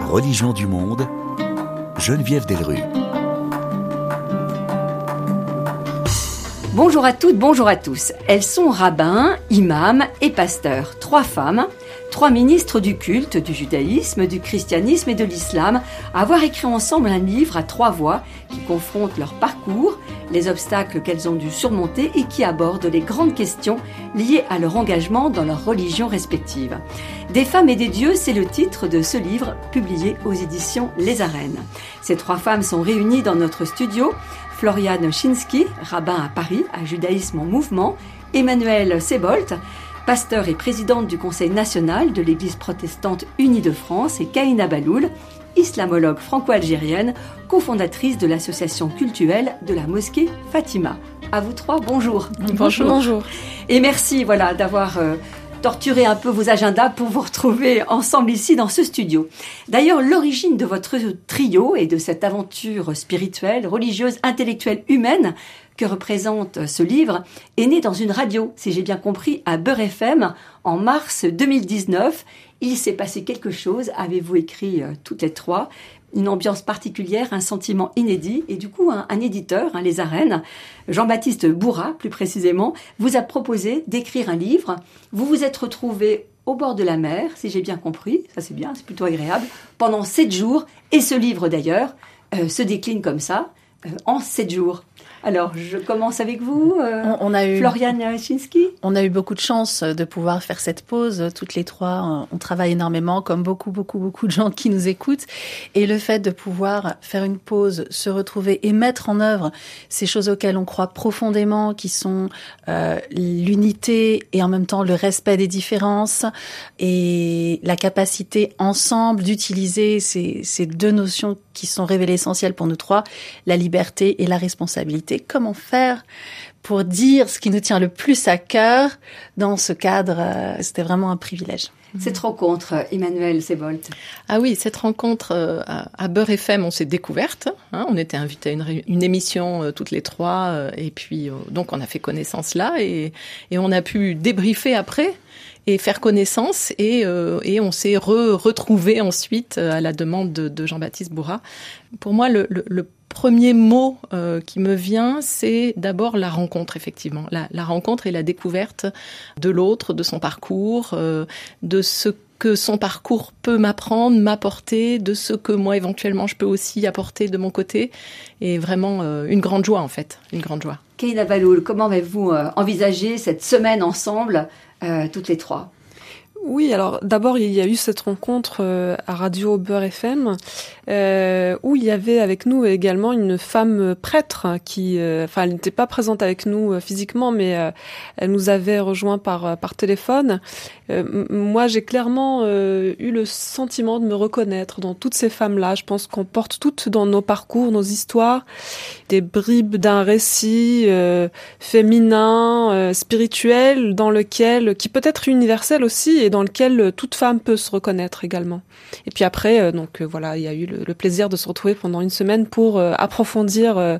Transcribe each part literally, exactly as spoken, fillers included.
Religion du monde, Geneviève Delrues. Bonjour à toutes, bonjour à tous. Elles sont rabbins, imams et pasteurs. Trois femmes, trois ministres du culte, du judaïsme, du christianisme et de l'islam, à avoir écrit ensemble un livre à trois voix qui confronte leur parcours, les obstacles qu'elles ont dû surmonter et qui aborde les grandes questions liées à leur engagement dans leurs religions respectives. Des femmes et des dieux, c'est le titre de ce livre publié aux éditions Les Arènes. Ces trois femmes sont réunies dans notre studio. Floriane Chinsky, rabbin à Paris, à Judaïsme en Mouvement, Emmanuelle Sebolt, pasteur et présidente du Conseil national de l'Église protestante unie de France, et Kahina Baloul, islamologue franco-algérienne, cofondatrice de l'association cultuelle de la mosquée Fatima. À vous trois, bonjour. Bonjour. Bonjour. Et merci voilà, d'avoir euh, torturé un peu vos agendas pour vous retrouver ensemble ici dans ce studio. D'ailleurs, l'origine de votre trio et de cette aventure spirituelle, religieuse, intellectuelle, humaine que représente ce livre est née dans une radio, si j'ai bien compris, à Beurre F M en mars deux mille dix-neuf. Il s'est passé quelque chose, avez-vous écrit euh, toutes les trois, une ambiance particulière, un sentiment inédit, et du coup un, un éditeur, hein, Les Arènes, Jean-Baptiste Bourra plus précisément, vous a proposé d'écrire un livre. Vous vous êtes retrouvés au bord de la mer, si j'ai bien compris, ça c'est bien, c'est plutôt agréable, pendant sept jours, et ce livre d'ailleurs euh, se décline comme ça, euh, en sept jours. Alors, je commence avec vous, euh, on, on a eu, Floriane Chinsky. On a eu beaucoup de chance de pouvoir faire cette pause. Toutes les trois, on travaille énormément, comme beaucoup, beaucoup, beaucoup de gens qui nous écoutent. Et le fait de pouvoir faire une pause, se retrouver et mettre en œuvre ces choses auxquelles on croit profondément, qui sont euh, l'unité et en même temps le respect des différences et la capacité ensemble d'utiliser ces, ces deux notions qui sont révélées essentielles pour nous trois, la liberté et la responsabilité. Comment faire pour dire ce qui nous tient le plus à cœur dans ce cadre? C'était vraiment un privilège. Cette rencontre, Emmanuelle Sebolt. Ah oui, cette rencontre euh, à, à Beurre F M, on s'est découverte. Hein, on était invités à une, une émission euh, toutes les trois, euh, et puis euh, donc on a fait connaissance là, et, et on a pu débriefer après et faire connaissance, et, euh, et on s'est re, retrouvés ensuite euh, à la demande de, de Jean-Baptiste Bourra. Pour moi, le, le, le premier mot euh, qui me vient, c'est d'abord la rencontre, effectivement. La, la rencontre et la découverte de l'autre, de son parcours, euh, de ce que son parcours peut m'apprendre, m'apporter, de ce que moi, éventuellement, je peux aussi apporter de mon côté. Et vraiment, euh, une grande joie, en fait. Une grande joie. Kahina Baloul, comment avez-vous euh, envisagé cette semaine ensemble, euh, toutes les trois ? Oui, alors d'abord il y a eu cette rencontre euh, à Radio Beurre F M euh, où il y avait avec nous également une femme prêtre qui, euh, enfin elle n'était pas présente avec nous euh, physiquement, mais euh, elle nous avait rejoint par par téléphone. Euh, m- moi j'ai clairement euh, eu le sentiment de me reconnaître dans toutes ces femmes-là. Je pense qu'on porte toutes dans nos parcours, nos histoires, des bribes d'un récit euh, féminin, euh, spirituel, dans lequel, qui peut être universel aussi, et dans lequel toute femme peut se reconnaître également. Et puis après, euh, donc euh, voilà, il y a eu le, le plaisir de se retrouver pendant une semaine pour euh, approfondir euh,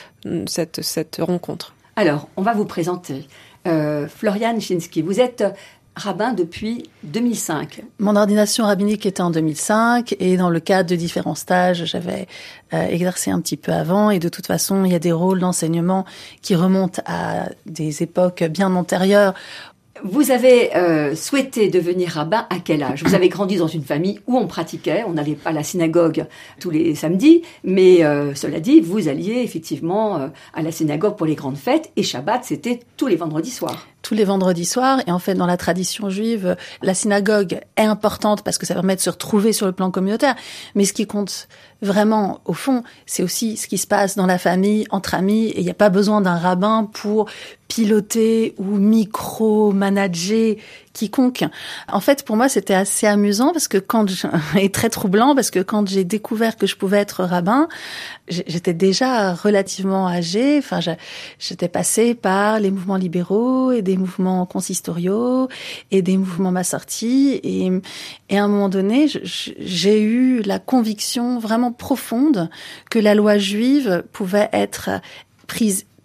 cette cette rencontre. Alors, on va vous présenter euh, Floriane Chinsky. Vous êtes rabbin depuis deux mille cinq. Mon ordination rabbinique était en deux mille cinq, et dans le cadre de différents stages, j'avais euh, exercé un petit peu avant, et de toute façon, il y a des rôles d'enseignement qui remontent à des époques bien antérieures. Vous avez euh, souhaité devenir rabbin à quel âge ? Vous avez grandi dans une famille où on pratiquait, on n'allait pas à la synagogue tous les samedis, mais euh, cela dit, vous alliez effectivement euh, à la synagogue pour les grandes fêtes, et Shabbat, c'était tous les vendredis soirs. Tous les vendredis soirs, et en fait, dans la tradition juive, la synagogue est importante parce que ça permet de se retrouver sur le plan communautaire, mais ce qui compte vraiment, au fond, c'est aussi ce qui se passe dans la famille, entre amis, et il n'y a pas besoin d'un rabbin pour piloter ou micro-manager quiconque. En fait, pour moi, c'était assez amusant parce que quand je, et très troublant parce que quand j'ai découvert que je pouvais être rabbin, j'étais déjà relativement âgée. Enfin, j'étais passée par les mouvements libéraux et des mouvements consistoriaux et des mouvements massortis. Et, et à un moment donné, j'ai eu la conviction vraiment profonde que la loi juive pouvait être prise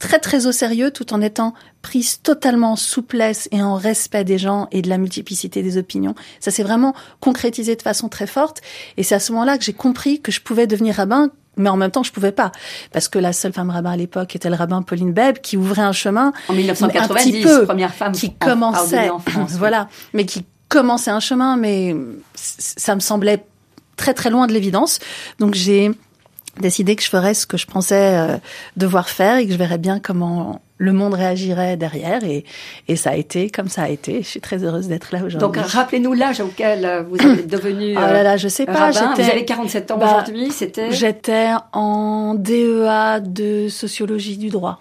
très très au sérieux tout en étant prise totalement en souplesse et en respect des gens et de la multiplicité des opinions. Ça s'est vraiment concrétisé de façon très forte et c'est à ce moment-là que j'ai compris que je pouvais devenir rabbin, mais en même temps je pouvais pas parce que la seule femme rabbin à l'époque était le rabbin Pauline Beb qui ouvrait un chemin en dix-neuf cent quatre-vingt-dix, un petit peu, première femme qui en, commençait en France, voilà, mais qui commençait un chemin, mais ça me semblait très très loin de l'évidence. Donc j'ai décidé que je ferais ce que je pensais euh, devoir faire et que je verrais bien comment le monde réagirait derrière et, et ça a été comme ça a été. Je suis très heureuse d'être là aujourd'hui. Donc rappelez-nous l'âge auquel vous êtes devenu euh, oh là là, je sais pas, rabbin. j'étais, vous avez quarante-sept ans bah, aujourd'hui, c'était J'étais en D E A de sociologie du droit.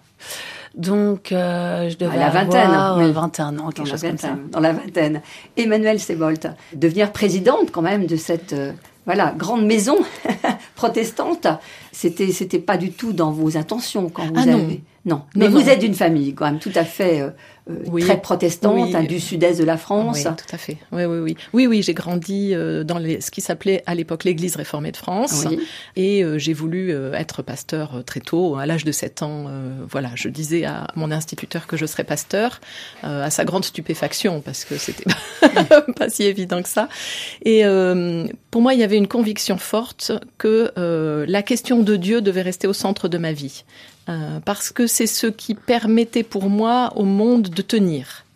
Donc, euh, je devais à la vingtaine, avoir oui. vingt et un ans, quelque chose comme ça. Dans la vingtaine. Emmanuelle Seboldt, devenir présidente quand même de cette euh, voilà grande maison protestante, c'était c'était pas du tout dans vos intentions quand vous ah avez. Non. Non, mais non, vous non. êtes d'une famille quand même tout à fait euh, oui. très protestante, oui. hein, du sud-est de la France. Oui, tout à fait. Oui, oui, oui. Oui, oui, j'ai grandi euh, dans les, ce qui s'appelait à l'époque l'Église réformée de France. Oui. Et euh, j'ai voulu euh, être pasteur euh, très tôt, à l'âge de sept ans. Euh, voilà, je disais à mon instituteur que je serais pasteur, euh, à sa grande stupéfaction, parce que c'était pas si évident que ça. Et euh, pour moi, il y avait une conviction forte que euh, la question de Dieu devait rester au centre de ma vie. Euh, parce que c'est ce qui permettait pour moi au monde de tenir.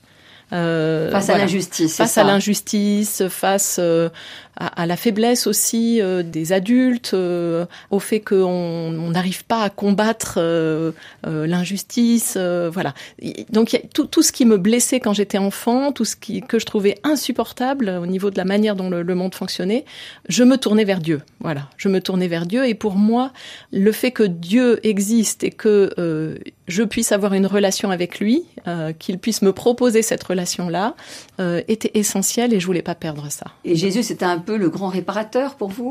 Euh, face voilà. à l'injustice. Face ça. à l'injustice, face euh, à, à la faiblesse aussi euh, des adultes, euh, au fait qu'on n'arrive pas à combattre euh, euh, l'injustice, euh, voilà. Donc il y a tout, tout ce qui me blessait quand j'étais enfant, tout ce qui, que je trouvais insupportable au niveau de la manière dont le, le monde fonctionnait, je me tournais vers Dieu. Voilà, je me tournais vers Dieu et pour moi, le fait que Dieu existe et que euh, je puisse avoir une relation avec lui, euh, qu'il puisse me proposer cette relation-là, euh, était essentiel et je voulais pas perdre ça. Et Jésus, c'était un peu le grand réparateur pour vous ?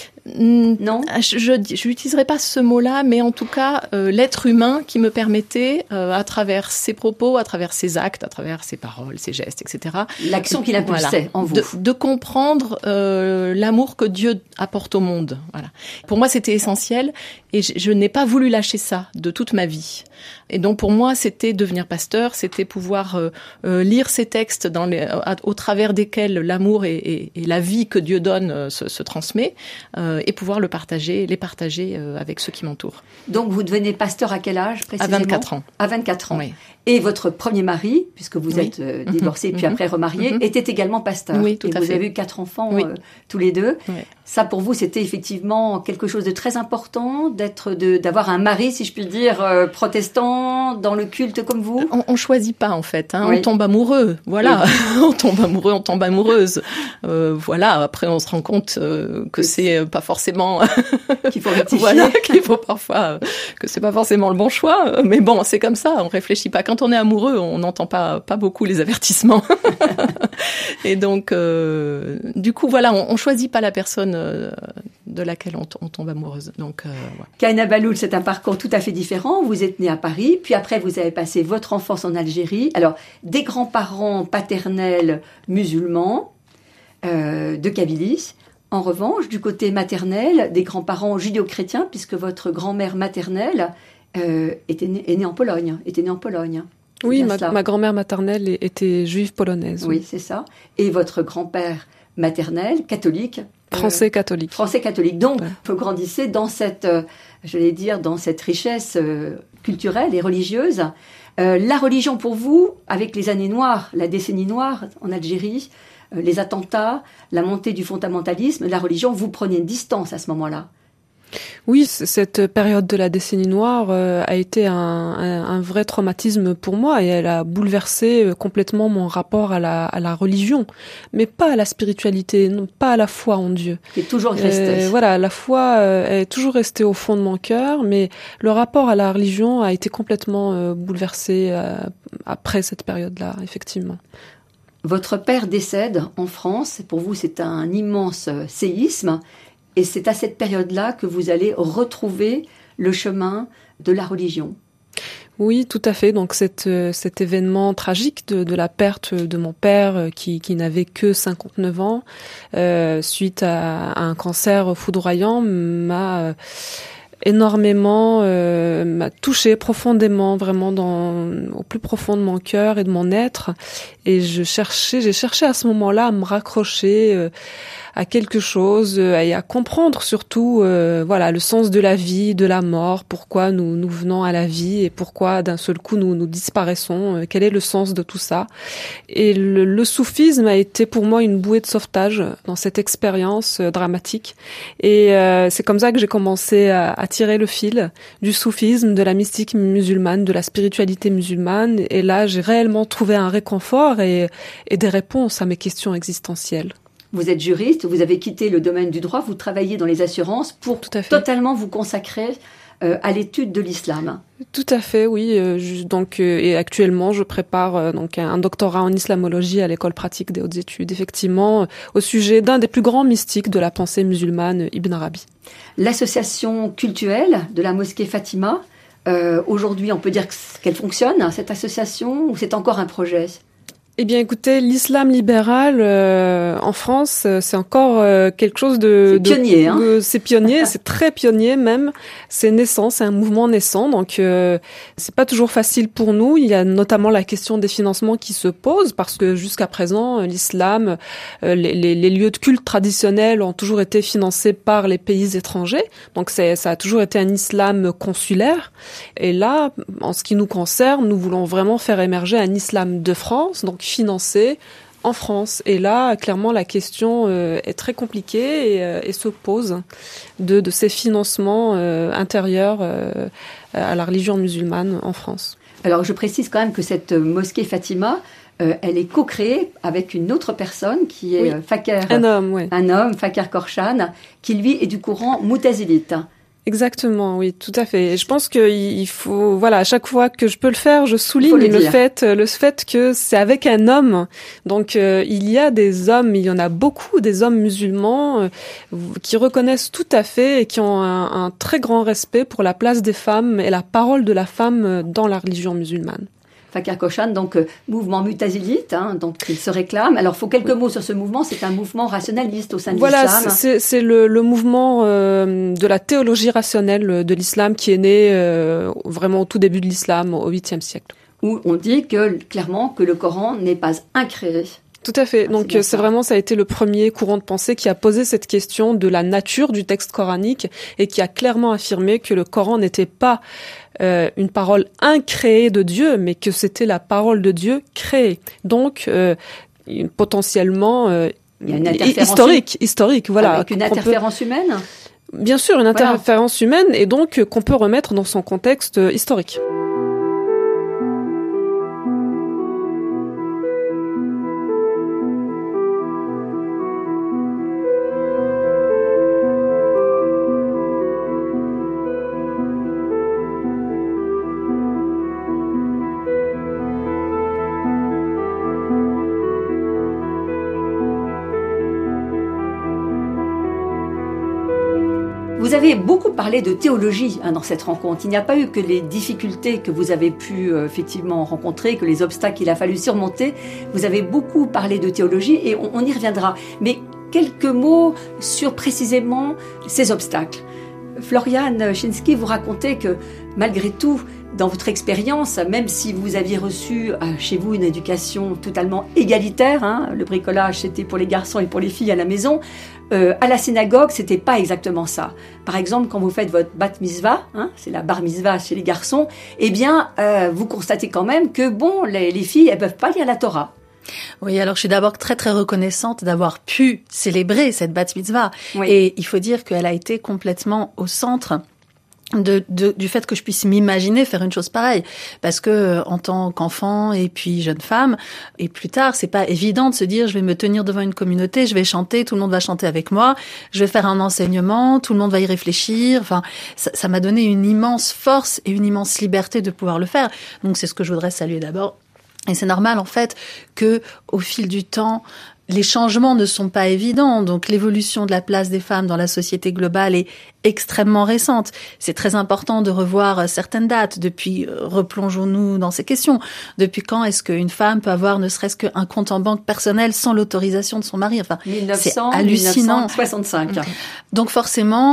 Non, je, je, je n'utiliserai pas ce mot-là, mais en tout cas, euh, l'être humain qui me permettait, euh, à travers ses propos, à travers ses actes, à travers ses paroles, ses gestes, et cetera. L'action qu'il impulsait voilà, en vous. De, de comprendre euh, l'amour que Dieu apporte au monde. Voilà. Pour moi, c'était essentiel et je, je n'ai pas voulu lâcher ça de toute ma vie. Et donc pour moi, c'était devenir pasteur, c'était pouvoir euh, euh, lire ces textes dans les, à, au travers desquels l'amour et, et, et la vie que Dieu donne euh, se, se transmet, euh, et pouvoir le partager, les partager euh, avec ceux qui m'entourent. Donc vous devenez pasteur à quel âge précisément ? À vingt-quatre ans. À vingt-quatre ans. Oui. Et votre premier mari, puisque vous oui. êtes euh, divorcé mmh, puis après remarié, mmh. était également pasteur. Oui, tout et à vous fait. avez eu quatre enfants oui. euh, tous les deux. Oui. Ça, pour vous, c'était effectivement quelque chose de très important, d'être, de, d'avoir un mari, si je puis dire, euh, protestant dans le culte comme vous. On, on choisit pas en fait. Hein. Oui. On tombe amoureux. Voilà. Oui. on tombe amoureux, on tombe amoureuse. Euh, voilà. Après, on se rend compte euh, que oui. c'est pas forcément qu'il faut rectifier. Voilà, qu'il faut parfois euh, que c'est pas forcément le bon choix. Mais bon, c'est comme ça. On réfléchit pas. Quand on est amoureux, on n'entend pas pas beaucoup les avertissements. Et donc, euh, du coup, voilà, on, on choisit pas la personne euh, de laquelle on, t- on tombe amoureuse. Donc, euh, ouais. Kahina Bahloul, c'est un parcours tout à fait différent. Vous êtes née à Paris, puis après vous avez passé votre enfance en Algérie. Alors, des grands-parents paternels musulmans euh, de Kabylie. En revanche, du côté maternel, des grands-parents judéo-chrétiens, puisque votre grand-mère maternelle euh, était née, est née en Pologne, était née en Pologne. Oui, ma, ma grand-mère maternelle était juive polonaise. Oui, oui, c'est ça. Et votre grand-père maternel, catholique. Français euh, catholique. Français catholique. Donc, ouais. vous grandissez dans cette, euh, je vais dire, dans cette richesse euh, culturelle et religieuse. Euh, la religion pour vous, avec les années noires, la décennie noire en Algérie, euh, les attentats, la montée du fondamentalisme, la religion, vous prenez une distance à ce moment-là. Oui, cette période de la décennie noire euh, a été un, un, un vrai traumatisme pour moi et elle a bouleversé complètement mon rapport à la, à la religion, mais pas à la spiritualité, non, pas à la foi en Dieu. Qui est toujours restée. Euh, voilà, la foi euh, est toujours restée au fond de mon cœur, mais le rapport à la religion a été complètement euh, bouleversé euh, après cette période-là, effectivement. Votre père décède en France, pour vous c'est un immense séisme. Et c'est à cette période-là que vous allez retrouver le chemin de la religion. Oui, tout à fait. Donc cet, cet événement tragique de, de la perte de mon père qui, qui n'avait que cinquante-neuf ans, euh, suite à, à un cancer foudroyant, m'a énormément, euh, m'a touchée profondément, vraiment dans au plus profond de mon cœur et de mon être. Et je cherchais, j'ai cherché à ce moment-là à me raccrocher euh, à quelque chose euh, et à comprendre surtout, euh, voilà, le sens de la vie, de la mort, pourquoi nous nous venons à la vie et pourquoi d'un seul coup nous nous disparaissons. Euh, quel est le sens de tout ça? Et le, le soufisme a été pour moi une bouée de sauvetage dans cette expérience euh, dramatique. Et euh, c'est comme ça que j'ai commencé à, à tirer le fil du soufisme, de la mystique musulmane, de la spiritualité musulmane. Et là, j'ai réellement trouvé un réconfort et, et des réponses à mes questions existentielles. Vous êtes juriste, vous avez quitté le domaine du droit, vous travaillez dans les assurances pour totalement vous consacrer euh, à l'étude de l'islam. Tout à fait, oui. Euh, je, donc, euh, et actuellement, je prépare euh, donc un, un doctorat en islamologie à l'école pratique des hautes études, effectivement, euh, au sujet d'un des plus grands mystiques de la pensée musulmane, Ibn Arabi. L'association cultuelle de la mosquée Fatima, euh, aujourd'hui, on peut dire qu'elle fonctionne, cette association, ou c'est encore un projet ? Eh bien, écoutez, l'islam libéral euh, en France, euh, c'est encore euh, quelque chose de... C'est pionnier, de, hein euh, C'est pionnier, c'est très pionnier même. C'est naissant, c'est un mouvement naissant, donc euh, c'est pas toujours facile pour nous. Il y a notamment la question des financements qui se pose, parce que jusqu'à présent, l'islam, euh, les, les, les lieux de culte traditionnels ont toujours été financés par les pays étrangers. Donc c'est, ça a toujours été un islam consulaire. Et là, en ce qui nous concerne, nous voulons vraiment faire émerger un islam de France, donc financé en France. Et là, clairement, la question euh, est très compliquée et, euh, et se pose de, de ces financements euh, intérieurs euh, à la religion musulmane en France. Alors, je précise quand même que cette mosquée Fatima, euh, elle est co-créée avec une autre personne qui est oui. Fakir. Un homme, oui. Un homme, Fakir Korshan, qui lui est du courant moutazilite. Exactement, oui, tout à fait. Et je pense qu'il faut, voilà, à chaque fois que je peux le faire, je souligne le, le fait, le fait que c'est avec un homme. Donc, euh, il y a des hommes, il y en a beaucoup, des hommes musulmans euh, qui reconnaissent tout à fait et qui ont un, un très grand respect pour la place des femmes et la parole de la femme dans la religion musulmane. Fakir Korshan, donc euh, mouvement mutazilite, hein, donc il se réclame. Alors, il faut quelques mots sur ce mouvement. C'est un mouvement rationaliste au sein de voilà, l'islam. Voilà, c'est, c'est le, le mouvement euh, de la théologie rationnelle de l'islam qui est né euh, vraiment au tout début de l'islam, au huitième siècle. Où on dit que clairement que le Coran n'est pas incréé. Tout à fait. Donc c'est, c'est vraiment, ça a été le premier courant de pensée qui a posé cette question de la nature du texte coranique et qui a clairement affirmé que le Coran n'était pas euh, une parole incréée de Dieu, mais que c'était la parole de Dieu créée. Donc euh, potentiellement euh, il y a une interférence historique, hum... historique, voilà. Avec une interférence peut... humaine. Bien sûr, une voilà. interférence humaine et donc qu'on peut remettre dans son contexte historique. Vous avez beaucoup parlé de théologie hein, dans cette rencontre. Il n'y a pas eu que les difficultés que vous avez pu euh, effectivement rencontrer, que les obstacles qu'il a fallu surmonter. Vous avez beaucoup parlé de théologie et on, on y reviendra. Mais quelques mots sur précisément ces obstacles. Floriane Chinsky, vous racontez que malgré tout, dans votre expérience, même si vous aviez reçu euh, chez vous une éducation totalement égalitaire, hein, le bricolage c'était pour les garçons et pour les filles à la maison, euh, à la synagogue c'était pas exactement ça. Par exemple, quand vous faites votre bat mitzvah, hein, c'est la bar mitzvah chez les garçons, eh bien euh, vous constatez quand même que bon, les, les filles elles peuvent pas lire la Torah. Oui, alors je suis d'abord très très reconnaissante d'avoir pu célébrer cette bat mitzvah. Oui. Et il faut dire qu'elle a été complètement au centre de, de du fait que je puisse m'imaginer faire une chose pareille, parce que en tant qu'enfant et puis jeune femme et plus tard, c'est pas évident de se dire je vais me tenir devant une communauté, je vais chanter, tout le monde va chanter avec moi, je vais faire un enseignement, tout le monde va y réfléchir. Enfin, ça, ça m'a donné une immense force et une immense liberté de pouvoir le faire. Donc c'est ce que je voudrais saluer d'abord. Et c'est normal en fait que au fil du temps, les changements ne sont pas évidents. Donc l'évolution de la place des femmes dans la société globale est extrêmement récente. C'est très important de revoir certaines dates. Depuis, replongeons-nous dans ces questions. Depuis quand est-ce qu'une femme peut avoir ne serait-ce qu'un compte en banque personnel sans l'autorisation de son mari? Enfin, mille neuf cents, c'est hallucinant. mille neuf cent soixante-cinq. Donc forcément,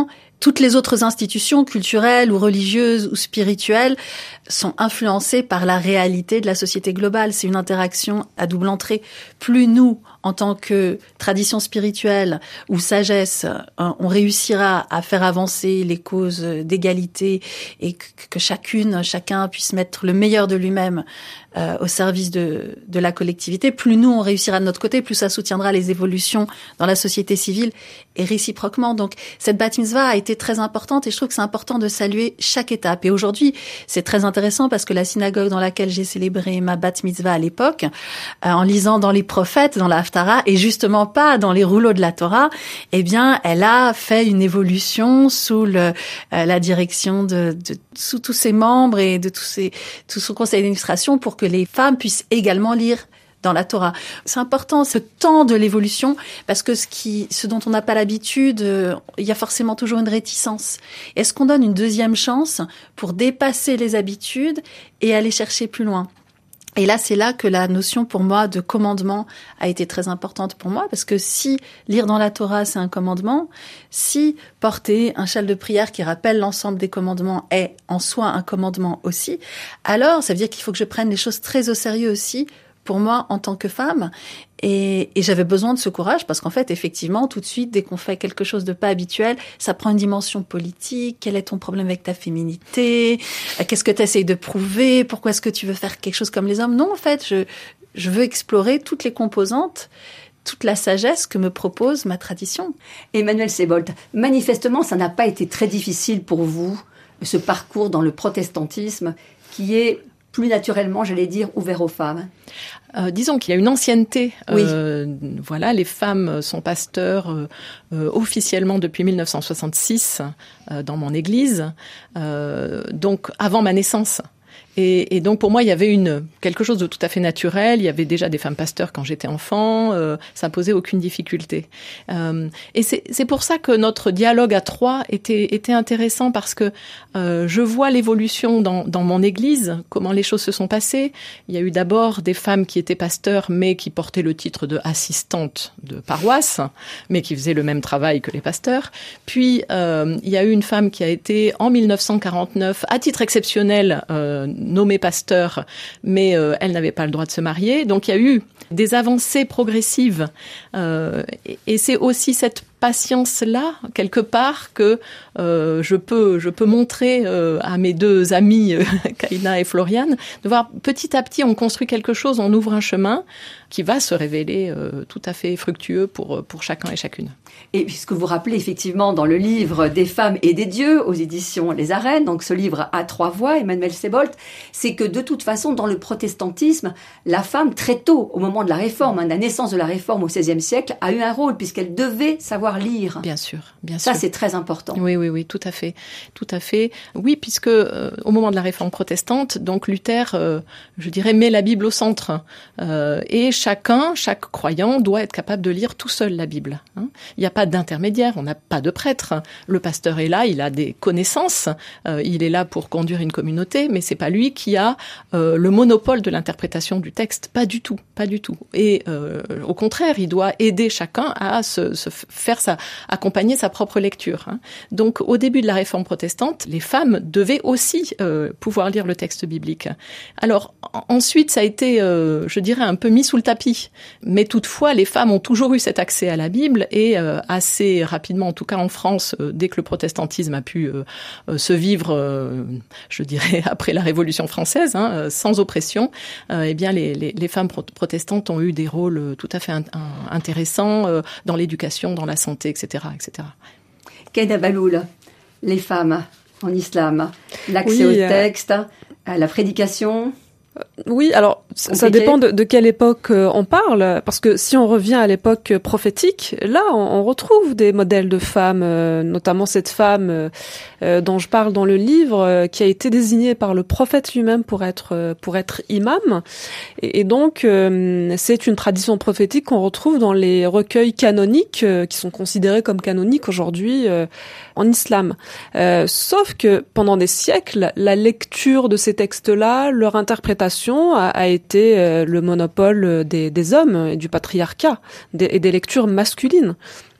toutes les autres institutions culturelles ou religieuses ou spirituelles sont influencées par la réalité de la société globale. C'est une interaction à double entrée. Plus nous, en tant que tradition spirituelle ou sagesse, on réussira à faire avancer les causes d'égalité et que chacune, chacun puisse mettre le meilleur de lui-même euh, au service de, de la collectivité, plus nous, on réussira de notre côté, plus ça soutiendra les évolutions dans la société civile et réciproquement. Donc, cette bat mitzvah a été très importante et je trouve que c'est important de saluer chaque étape. Et aujourd'hui, c'est très intéressant parce que la synagogue dans laquelle j'ai célébré ma bat mitzvah à l'époque, euh, en lisant dans les prophètes, dans la Haftara, et justement pas dans les rouleaux de la Torah, eh bien, elle a fait une évolution sous le, euh, la direction de, de sous tous ses membres et de tous ses, tout son conseil d'administration pour que les femmes puissent également lire dans la Torah. C'est important ce temps de l'évolution parce que ce qui, ce dont on n'a pas l'habitude, euh, il y a forcément toujours une réticence. Est-ce qu'on donne une deuxième chance pour dépasser les habitudes et aller chercher plus loin? Et là, c'est là que la notion pour moi de commandement a été très importante pour moi, parce que si lire dans la Torah, c'est un commandement, si porter un châle de prière qui rappelle l'ensemble des commandements est en soi un commandement aussi, alors ça veut dire qu'il faut que je prenne les choses très au sérieux aussi, pour moi en tant que femme. Et, et j'avais besoin de ce courage parce qu'en fait, effectivement, tout de suite, dès qu'on fait quelque chose de pas habituel, ça prend une dimension politique. Quel est ton problème avec ta féminité? Qu'est-ce que tu essayes de prouver? Pourquoi est-ce que tu veux faire quelque chose comme les hommes? Non, en fait, je, je veux explorer toutes les composantes, toute la sagesse que me propose ma tradition. Emmanuelle Seboldt, manifestement, ça n'a pas été très difficile pour vous, ce parcours dans le protestantisme qui est plus naturellement, j'allais dire, ouvert aux femmes. Euh, disons qu'il y a une ancienneté. Oui. Euh, voilà, les femmes sont pasteurs euh, euh, officiellement depuis mille neuf cent soixante-six euh, dans mon église, euh, donc avant ma naissance. Et, et donc pour moi, il y avait une quelque chose de tout à fait naturel. Il y avait déjà des femmes pasteurs quand j'étais enfant. Euh, ça posait aucune difficulté. Euh, et c'est, c'est pour ça que notre dialogue à trois était, était intéressant parce que euh, je vois l'évolution dans, dans mon église, comment les choses se sont passées. Il y a eu d'abord des femmes qui étaient pasteurs, mais qui portaient le titre de assistante de paroisse, mais qui faisaient le même travail que les pasteurs. Puis euh, il y a eu une femme qui a été en mille neuf cent quarante-neuf, à titre exceptionnel, euh, nommée pasteur, mais euh, elle n'avait pas le droit de se marier. Donc il y a eu des avancées progressives. Euh, et, et c'est aussi cette patience-là, quelque part, que euh, je peux je peux montrer euh, à mes deux amies, euh, Kaina et Floriane, de voir petit à petit, on construit quelque chose, on ouvre un chemin qui va se révéler euh, tout à fait fructueux pour, pour chacun et chacune. Et puisque vous rappelez effectivement dans le livre Des femmes et des dieux aux éditions Les Arènes, donc ce livre à trois voix, Emmanuelle Seboldt, c'est que de toute façon, dans le protestantisme, la femme, très tôt, au moment de la réforme, hein, de la naissance de la réforme au seizième siècle, a eu un rôle puisqu'elle devait savoir lire. Bien sûr, bien sûr. Ça, c'est très important. Oui, oui, oui, tout à fait, tout à fait. Oui, puisque euh, au moment de la réforme protestante, donc Luther, euh, je dirais, met la Bible au centre. Euh, et chacun, chaque croyant doit être capable de lire tout seul la Bible. Hein. Il n'y a pas d'intermédiaire, on n'a pas de prêtre. Le pasteur est là, il a des connaissances, euh, il est là pour conduire une communauté, mais c'est pas lui qui a euh, le monopole de l'interprétation du texte. Pas du tout, pas du tout. Et euh, au contraire, il doit aider chacun à se, se faire sa, accompagner sa propre lecture. Hein. Donc, au début de la réforme protestante, les femmes devaient aussi euh, pouvoir lire le texte biblique. Alors, en, ensuite, ça a été, euh, je dirais, un peu mis sous le tapis. Mais toutefois, les femmes ont toujours eu cet accès à la Bible et euh, assez rapidement, en tout cas en France, euh, dès que le protestantisme a pu euh, euh, se vivre, euh, je dirais, après la Révolution française, hein, euh, sans oppression, euh, eh bien, les, les, les femmes pro- protestantes ont eu des rôles euh, tout à fait in- in- intéressants euh, dans l'éducation, dans la santé, et cetera, et cetera. Kaina Bahloul, les femmes en islam, l'accès Oui, au texte, à la prédication. Oui, alors Compliqué. ça dépend de, de quelle époque euh, on parle, parce que si on revient à l'époque prophétique, là on, on retrouve des modèles de femmes, euh, notamment cette femme euh, euh, dont je parle dans le livre, euh, qui a été désignée par le prophète lui-même pour être euh, pour être imam, et, et donc euh, c'est une tradition prophétique qu'on retrouve dans les recueils canoniques euh, qui sont considérés comme canoniques aujourd'hui euh, en islam. Euh, sauf que pendant des siècles, la lecture de ces textes-là, leur interprétation A, a été euh, le monopole des, des hommes et du patriarcat des, et des lectures masculines.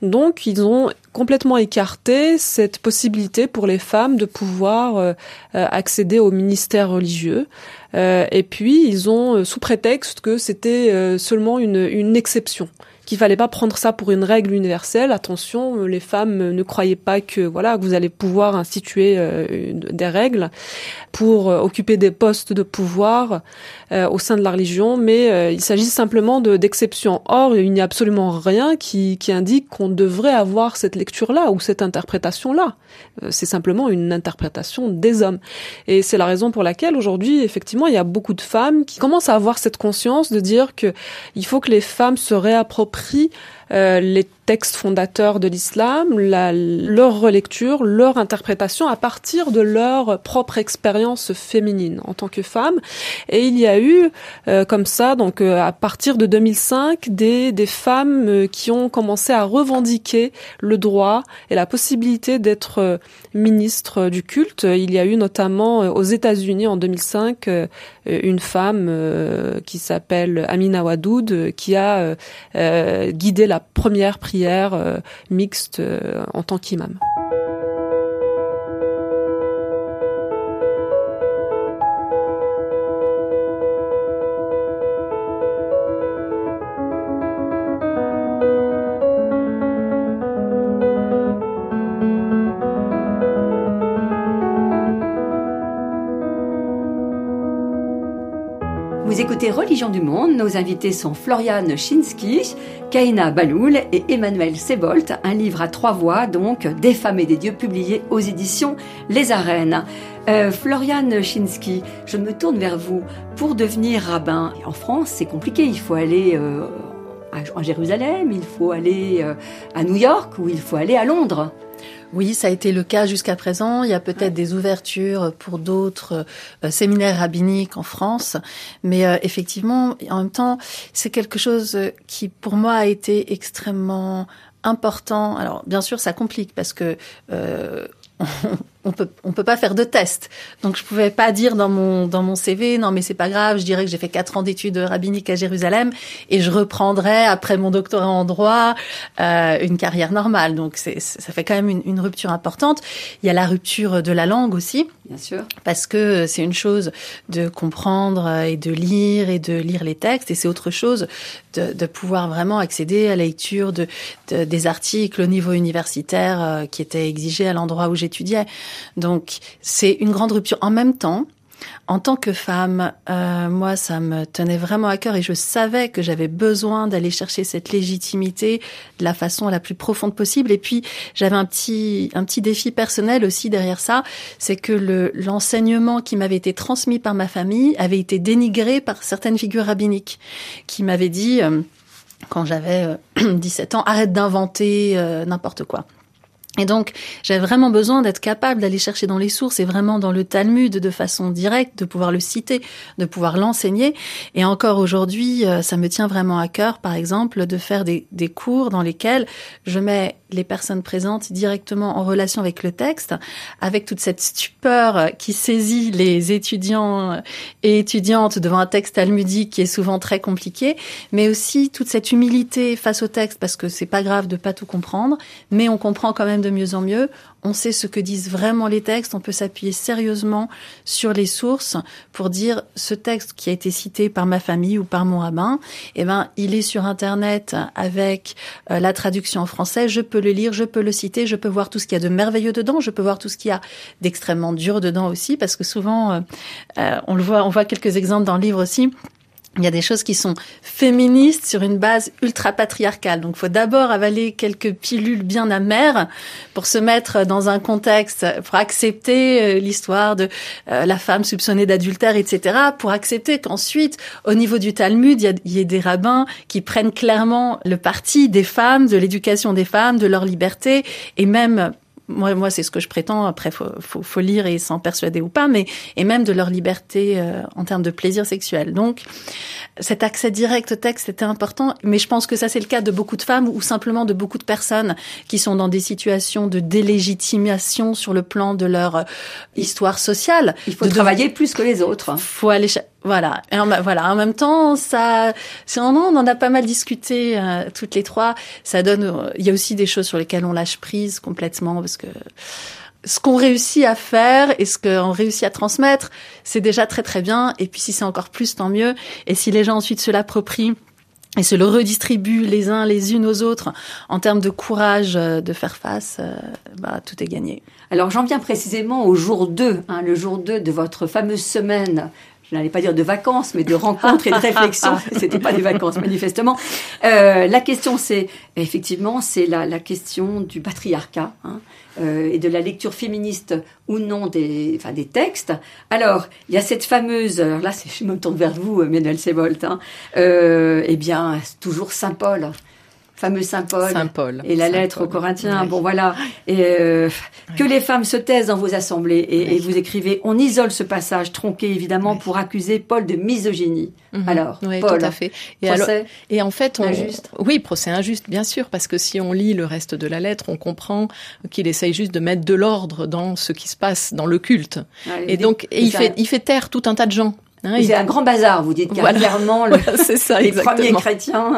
Donc, ils ont complètement écarté cette possibilité pour les femmes de pouvoir euh, accéder au ministère religieux. Euh, et puis, ils ont, sous prétexte que c'était euh, seulement une, une exception, qu'il fallait pas prendre ça pour une règle universelle. Attention, les femmes ne croyaient pas que voilà que vous allez pouvoir instituer euh, des règles pour euh, occuper des postes de pouvoir euh, au sein de la religion, mais euh, il s'agit simplement de d'exceptions. Or, il n'y a absolument rien qui qui indique qu'on devrait avoir cette lecture-là ou cette interprétation-là. Euh, c'est simplement une interprétation des hommes. Et c'est la raison pour laquelle aujourd'hui, effectivement, il y a beaucoup de femmes qui commencent à avoir cette conscience de dire que il faut que les femmes se réapproprient Euh, les textes fondateurs de l'islam, la, leur relecture, leur interprétation à partir de leur propre expérience féminine en tant que femme. Et il y a eu euh, comme ça, donc euh, à partir de deux mille cinq, des, des femmes euh, qui ont commencé à revendiquer le droit et la possibilité d'être euh, ministre du culte. Il y a eu notamment euh, aux États-Unis en deux mille cinq euh, une femme euh, qui s'appelle Amina Wadoud euh, qui a euh, euh, guidé la première prière euh, mixte euh, en tant qu'imam. Vous écoutez Religion du Monde, nos invités sont Floriane Chinsky, Kaina Baloul et Emmanuel Sebolt, un livre à trois voix, donc, des femmes et des dieux, publié aux éditions Les Arènes. Euh, Floriane Chinsky, je me tourne vers vous. Pour devenir rabbin, en France, c'est compliqué, il faut aller euh, à Jérusalem, il faut aller euh, à New York ou il faut aller à Londres. Oui, ça a été le cas jusqu'à présent. Il y a peut-être ouais. des ouvertures pour d'autres euh, séminaires rabbiniques en France. Mais euh, effectivement, en même temps, c'est quelque chose qui, pour moi, a été extrêmement important. Alors, bien sûr, ça complique parce que euh, on peut on peut pas faire de test. Donc je pouvais pas dire dans mon dans mon C V non mais c'est pas grave, je dirais que j'ai fait quatre ans d'études rabbiniques à Jérusalem et je reprendrai après mon doctorat en droit euh, une carrière normale. Donc c'est ça fait quand même une, une rupture importante. Il y a la rupture de la langue aussi. Bien sûr. Parce que c'est une chose de comprendre et de lire et de lire les textes et c'est autre chose de, de pouvoir vraiment accéder à la lecture de, de des articles au niveau universitaire euh, qui étaient exigés à l'endroit où j'étudiais. Donc, c'est une grande rupture. En même temps, en tant que femme, euh, moi, ça me tenait vraiment à cœur et je savais que j'avais besoin d'aller chercher cette légitimité de la façon la plus profonde possible. Et puis, j'avais un petit, un petit défi personnel aussi derrière ça, c'est que le, l'enseignement qui m'avait été transmis par ma famille avait été dénigré par certaines figures rabbiniques qui m'avaient dit, euh, quand j'avais euh, dix-sept ans, arrête d'inventer euh, n'importe quoi. Et donc, j'avais vraiment besoin d'être capable d'aller chercher dans les sources et vraiment dans le Talmud de façon directe, de pouvoir le citer, de pouvoir l'enseigner. Et encore aujourd'hui, ça me tient vraiment à cœur, par exemple, de faire des, des cours dans lesquels je mets les personnes présentes directement en relation avec le texte, avec toute cette stupeur qui saisit les étudiants et étudiantes devant un texte talmudique qui est souvent très compliqué, mais aussi toute cette humilité face au texte, parce que c'est pas grave de pas tout comprendre, mais on comprend quand même de mieux en mieux, on sait ce que disent vraiment les textes, on peut s'appuyer sérieusement sur les sources pour dire ce texte qui a été cité par ma famille ou par mon rabbin, eh ben, il est sur Internet avec euh, la traduction en français, je peux le lire, je peux le citer, je peux voir tout ce qu'il y a de merveilleux dedans, je peux voir tout ce qu'il y a d'extrêmement dur dedans aussi, parce que souvent, euh, euh, on le voit, on voit quelques exemples dans le livre aussi. Il y a des choses qui sont féministes sur une base ultra-patriarcale. Donc, il faut d'abord avaler quelques pilules bien amères pour se mettre dans un contexte, pour accepter l'histoire de euh, la femme soupçonnée d'adultère, et cetera, pour accepter qu'ensuite, au niveau du Talmud, il y, a, il y ait des rabbins qui prennent clairement le parti des femmes, de l'éducation des femmes, de leur liberté, et même... Moi, moi, c'est ce que je prétends. Après, faut, faut, faut lire et s'en persuader ou pas, mais et même de leur liberté euh, en termes de plaisir sexuel. Donc, cet accès direct au texte était important, mais je pense que ça, c'est le cas de beaucoup de femmes ou simplement de beaucoup de personnes qui sont dans des situations de délégitimation sur le plan de leur euh, histoire sociale. Il faut de travailler de... plus que les autres. Faut aller Voilà. Et en, voilà. En même temps, ça, si on en a pas mal discuté euh, toutes les trois. Ça donne. Euh, il y a aussi des choses sur lesquelles on lâche prise complètement parce que ce qu'on réussit à faire et ce qu'on réussit à transmettre, c'est déjà très très bien. Et puis si c'est encore plus, tant mieux. Et si les gens ensuite se l'approprient et se le redistribuent les uns les unes aux autres en termes de courage de faire face, euh, bah tout est gagné. Alors j'en viens précisément au jour deux, hein, le jour deux de votre fameuse semaine. Je n'allais pas dire de vacances, mais de rencontres et de réflexions. C'était pas des vacances, manifestement. Euh, la question, c'est effectivement, c'est la, la question du patriarcat hein, euh, et de la lecture féministe ou non des, enfin des textes. Alors, il y a cette fameuse, alors là, c'est, je me tourne vers vous, Emmanuelle Sevolt. Hein, euh, eh bien, toujours Saint Paul. Fameux Saint Paul, Saint Paul et la Saint lettre Paul. aux Corinthiens. Oui. Bon voilà, et euh, oui. que les femmes se taisent dans vos assemblées et, oui. et vous écrivez. On isole ce passage tronqué évidemment oui. pour accuser Paul de misogynie. Mm-hmm. Alors, oui, Paul, tout à fait. Et, procès alors, et en fait, on, injuste. Oui, procès injuste, bien sûr, parce que si on lit le reste de la lettre, on comprend qu'il essaye juste de mettre de l'ordre dans ce qui se passe dans le culte. Ouais, et donc, et il fait, il fait taire tout un tas de gens. Hein, c'est il... un grand bazar, vous dites, car voilà. clairement, le... voilà, c'est ça, les exactement. premiers chrétiens.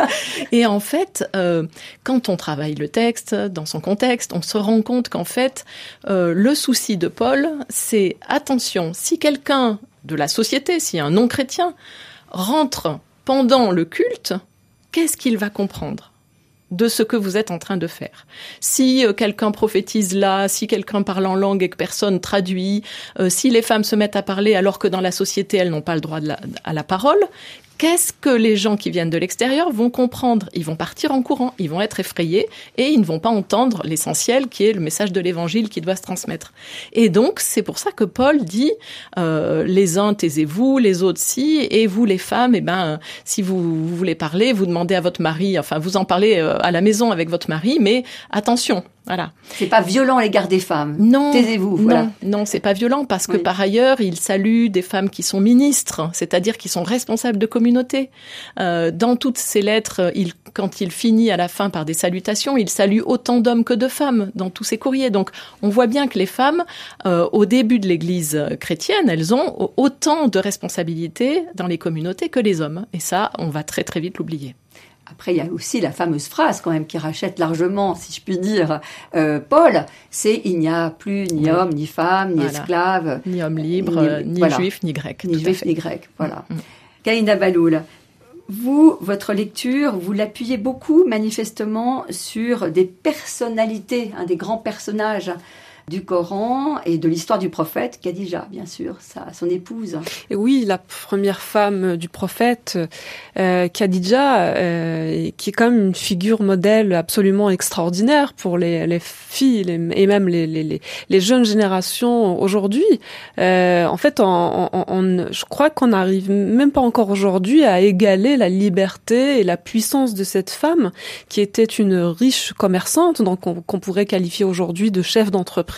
Et en fait, euh, quand on travaille le texte dans son contexte, on se rend compte qu'en fait, euh, le souci de Paul, c'est attention, si quelqu'un de la société, si un non-chrétien rentre pendant le culte, qu'est-ce qu'il va comprendre de ce que vous êtes en train de faire. Si euh, quelqu'un prophétise là, si quelqu'un parle en langue et que personne traduit, euh, si les femmes se mettent à parler alors que dans la société elles n'ont pas le droit de la, à la parole, qu'est-ce que les gens qui viennent de l'extérieur vont comprendre ? Ils vont partir en courant, ils vont être effrayés et ils ne vont pas entendre l'essentiel qui est le message de l'évangile qui doit se transmettre. Et donc, c'est pour ça que Paul dit euh, les uns taisez-vous, les autres si, et vous les femmes, eh ben, si vous, vous voulez parler, vous demandez à votre mari, enfin vous en parlez euh, à la maison avec votre mari, mais attention. Voilà. C'est pas violent à l'égard des femmes. Non. Taisez-vous. Voilà. Non, non, c'est pas violent parce que oui. par ailleurs, il salue des femmes qui sont ministres, c'est-à-dire qui sont responsables de communauté. Euh, dans toutes ses lettres, il, quand il finit à la fin par des salutations, il salue autant d'hommes que de femmes dans tous ses courriers. Donc, on voit bien que les femmes, euh, au début de l'Église chrétienne, elles ont autant de responsabilités dans les communautés que les hommes. Et ça, on va très très vite l'oublier. Après, il y a aussi la fameuse phrase quand même qui rachète largement, si je puis dire, euh, Paul, c'est « il n'y a plus ni oui. homme, ni femme, ni voilà. esclave. » Ni homme libre, ni, ni voilà. juif, ni grec. Ni juif, ni grec, voilà. Mm-hmm. Kaïna Baloul, vous, votre lecture, vous l'appuyez beaucoup manifestement sur des personnalités, hein, des grands personnages du Coran et de l'histoire du prophète, Khadija, bien sûr, sa, son épouse. Et oui, la première femme du prophète, euh, Khadija, euh, qui est quand même une figure modèle absolument extraordinaire pour les, les filles les, et même les, les, les jeunes générations aujourd'hui. Euh, en fait, on, on, on, je crois qu'on n'arrive même pas encore aujourd'hui à égaler la liberté et la puissance de cette femme qui était une riche commerçante, donc on, qu'on pourrait qualifier aujourd'hui de chef d'entreprise.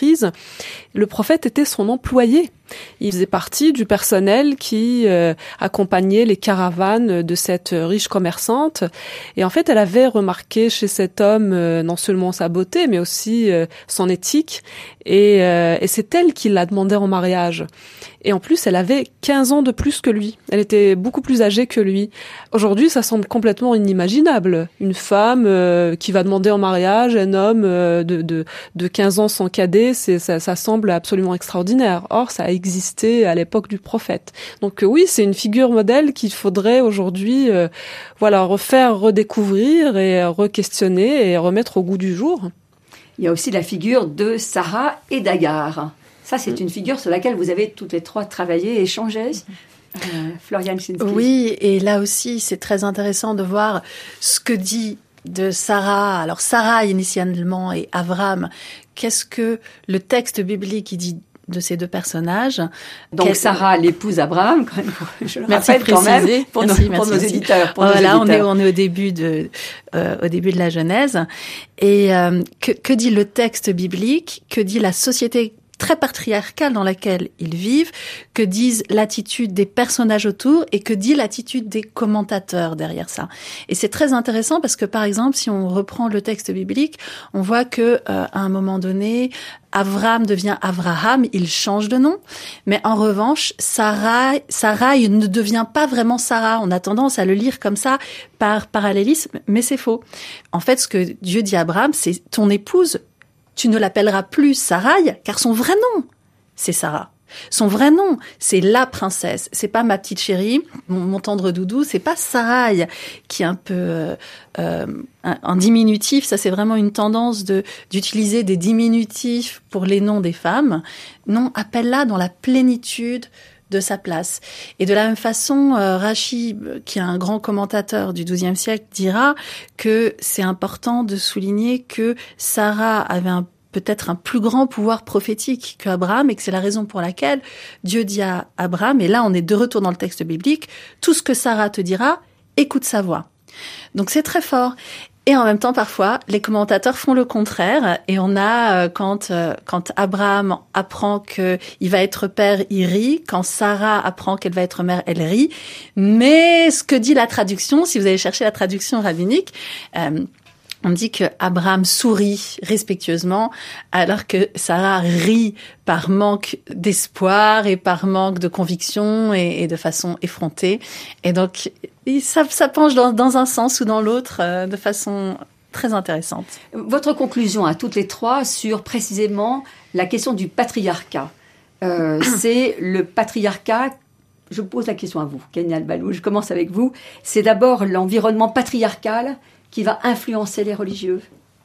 Le prophète était son employé. Il faisait partie du personnel qui euh, accompagnait les caravanes de cette riche commerçante. Et en fait, elle avait remarqué chez cet homme euh, non seulement sa beauté, mais aussi euh, son éthique. Et, euh, et c'est elle qui l'a demandé en mariage. Et en plus, elle avait quinze ans de plus que lui. Elle était beaucoup plus âgée que lui. Aujourd'hui, ça semble complètement inimaginable. Une femme euh, qui va demander en mariage un homme euh, de, de, de quinze ans sans cadet, c'est, ça, ça semble absolument extraordinaire. Or, ça a existé à l'époque du prophète. Donc euh, oui, c'est une figure modèle qu'il faudrait aujourd'hui euh, voilà, refaire, redécouvrir et re-questionner et remettre au goût du jour. Il y a aussi la figure de Sarah et d'Agar. Ça, c'est une figure sur laquelle vous avez toutes les trois travaillé et échangé. Euh, Floriane Schinski. Oui, et là aussi, c'est très intéressant de voir ce que dit de Sarah. Alors, Sarah initialement et Avram, qu'est-ce que le texte biblique dit de ces deux personnages? Donc, Quel... Sarah, l'épouse Abraham, quand même, je le merci rappelle quand même, pour, merci, nos, merci, pour nos merci. éditeurs. Pour voilà, nos éditeurs. on est, on est au début de, euh, au début de la Genèse. Et euh, que, que dit le texte biblique? Que dit la société très patriarcale dans laquelle ils vivent, que disent l'attitude des personnages autour et que dit l'attitude des commentateurs derrière ça. Et c'est très intéressant parce que, par exemple, si on reprend le texte biblique, on voit que euh, à un moment donné, Avram devient Avraham, il change de nom. Mais en revanche, Sarah, Sarah il ne devient pas vraiment Sarah. On a tendance à le lire comme ça, par parallélisme, mais c'est faux. En fait, ce que Dieu dit à Abraham, c'est ton épouse, tu ne l'appelleras plus Sarai, car son vrai nom, c'est Sarah. Son vrai nom, c'est la princesse. C'est pas ma petite chérie, mon, mon tendre doudou. C'est pas Sarai qui est un peu euh, euh, un, un diminutif. Ça, c'est vraiment une tendance de d'utiliser des diminutifs pour les noms des femmes. Non, appelle-la dans la plénitude de sa place. Et de la même façon, euh, Rachi, qui est un grand commentateur du douzième siècle, dira que c'est important de souligner que Sarah avait un peut-être un plus grand pouvoir prophétique qu'Abraham et que c'est la raison pour laquelle Dieu dit à Abraham, et là on est de retour dans le texte biblique, tout ce que Sarah te dira, écoute sa voix. Donc c'est très fort. Et en même temps, parfois, les commentateurs font le contraire. Et on a, euh, quand euh, quand Abraham apprend qu'il va être père, il rit. Quand Sarah apprend qu'elle va être mère, elle rit. Mais ce que dit la traduction, si vous allez chercher la traduction rabbinique, euh, on dit que Abraham sourit respectueusement, alors que Sarah rit par manque d'espoir et par manque de conviction et, et de façon effrontée. Et donc, ça, ça penche dans, dans un sens ou dans l'autre euh, de façon très intéressante. Votre conclusion à toutes les trois sur précisément la question du patriarcat. Euh, c'est le patriarcat. Je pose la question à vous, Kenya Albalou. Je commence avec vous. C'est d'abord l'environnement patriarcal qui va influencer les religieux?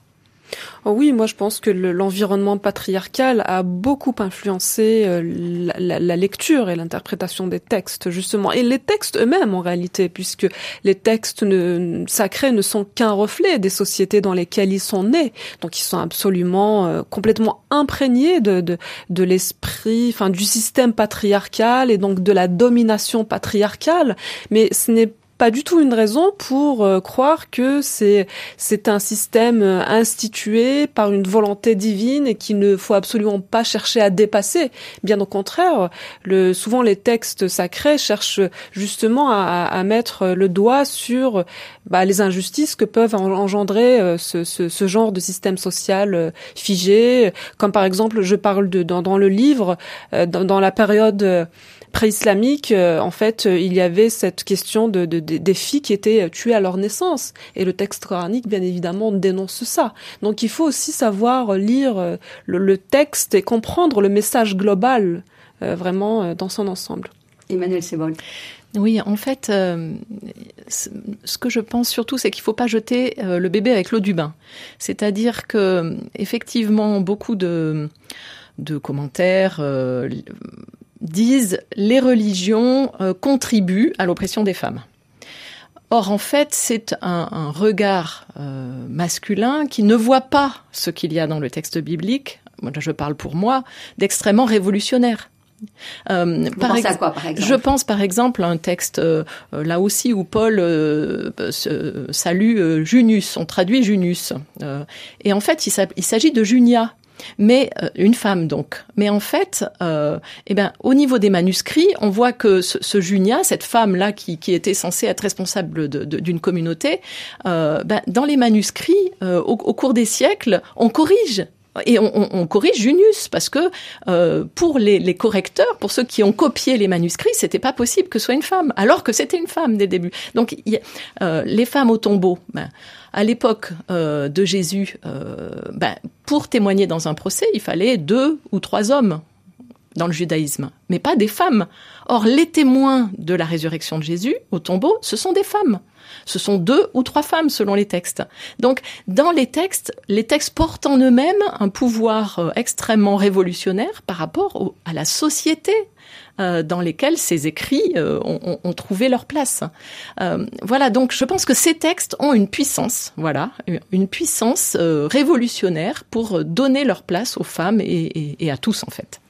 Oh oui, moi je pense que le, l'environnement patriarcal a beaucoup influencé euh, la, la, la lecture et l'interprétation des textes, justement. Et les textes eux-mêmes, en réalité, puisque les textes ne, sacrés ne sont qu'un reflet des sociétés dans lesquelles ils sont nés. Donc ils sont absolument, euh, complètement imprégnés de, de, de l'esprit, enfin du système patriarcal et donc de la domination patriarcale. Mais ce n'est pas du tout une raison pour euh, croire que c'est c'est un système euh, institué par une volonté divine et qu'il ne faut absolument pas chercher à dépasser. Bien au contraire, le, souvent les textes sacrés cherchent justement à, à mettre le doigt sur bah, les injustices que peuvent engendrer euh, ce, ce, ce genre de système social euh, figé. Comme par exemple, je parle de dans, dans le livre, euh, dans, dans la période euh, pré-islamique, euh, en fait, euh, il y avait cette question de, de, de des filles qui étaient tuées à leur naissance, et le texte coranique, bien évidemment, dénonce ça. Donc, il faut aussi savoir lire euh, le, le texte et comprendre le message global, euh, vraiment euh, dans son ensemble. Emmanuelle Sebolg. Oui, en fait, euh, ce que je pense surtout, c'est qu'il ne faut pas jeter euh, le bébé avec l'eau du bain. C'est-à-dire que, effectivement, beaucoup de de commentaires euh, disent les religions euh, contribuent à l'oppression des femmes. Or, en fait, c'est un, un regard euh, masculin qui ne voit pas ce qu'il y a dans le texte biblique, moi, là je parle pour moi, d'extrêmement révolutionnaire. Euh, Vous pensez ex- à quoi, par exemple? Je pense par exemple à un texte euh, là aussi où Paul euh, euh, salue euh, Junius, on traduit Junius. Euh, et en fait, il, il s'agit de Junia. Mais euh, une femme donc. Mais en fait, euh, eh ben, au niveau des manuscrits, on voit que ce, ce Junia, cette femme-là qui, qui était censée être responsable de, de, d'une communauté, euh, ben, dans les manuscrits, euh, au, au cours des siècles, on corrige. Et on, on, on corrige Junius parce que euh, pour les, les correcteurs, pour ceux qui ont copié les manuscrits, c'était pas possible que ce soit une femme, alors que c'était une femme dès le début. Donc y a, euh, les femmes au tombeau, ben, à l'époque euh, de Jésus, euh, ben, pour témoigner dans un procès, il fallait deux ou trois hommes dans le judaïsme, mais pas des femmes. Or, les témoins de la résurrection de Jésus au tombeau, ce sont des femmes. Ce sont deux ou trois femmes selon les textes. Donc, dans les textes, les textes portent en eux-mêmes un pouvoir extrêmement révolutionnaire par rapport au, à la société euh, dans lesquelles ces écrits euh, ont, ont trouvé leur place. Euh, voilà, donc je pense que ces textes ont une puissance, voilà, une puissance euh, révolutionnaire pour donner leur place aux femmes et, et, et à tous en fait.